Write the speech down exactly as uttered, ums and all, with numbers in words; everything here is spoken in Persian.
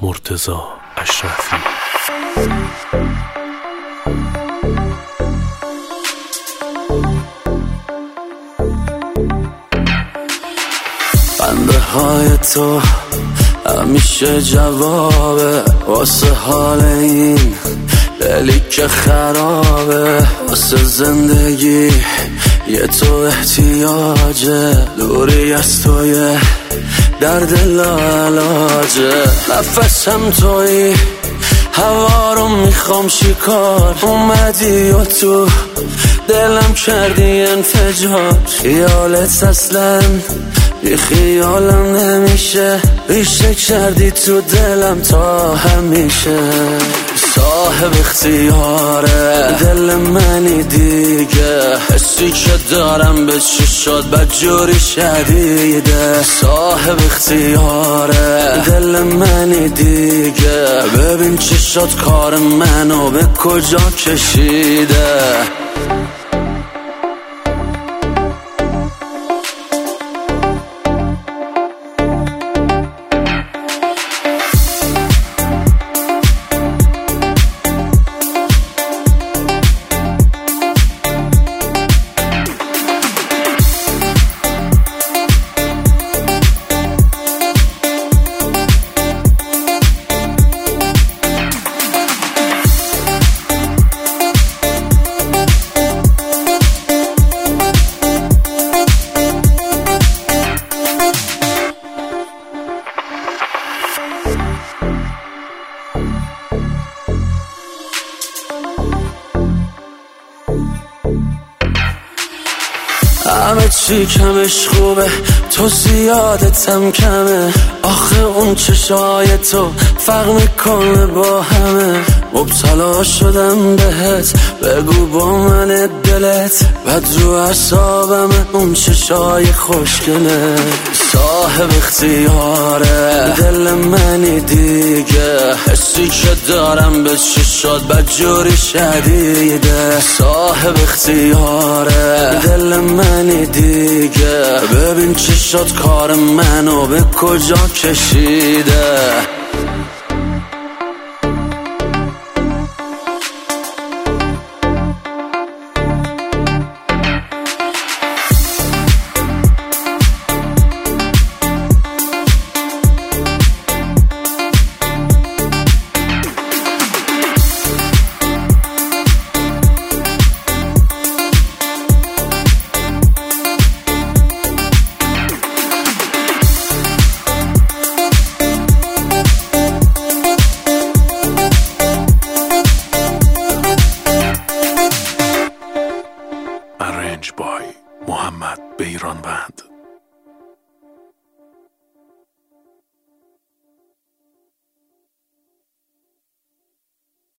مرتضی اشرفی. خنده های تو همیشه جوابه واسه حال این دلی که خرابه، واسه زندگی یه تو احتیاجه، دوری از توی درد لاعلاجه. نفسم توی هوا رو میخوام شکار، اومدی و تو دلم کردی انفجار. خیالت اصلا بی خیالم نمیشه، ریشه کردی تو دلم تا همیشه. صاحب اختیاره دل منی دیگه، حسی که دارم به چشات بدجوری شدیده. صاحب اختیاره دل منی دیگه، ببین چشات کار منو به کجا کشیده. همه چی کمش خوبه، تو زیادتم کمه. آخه اون چشای تو فرق میکنه با همه. مبتلا شدم بهت، بگو با من دلت بد رو اعصابمه اون چشای خوشگله. صاحب اختیاره دل منی دیگه، حسی که دارم به چشات بدجوری شدیده. صاحب اختیاره دل منی دیگه، ببین چشات کار منو به کجا کشیده. Arranged by محمد بیرانوند.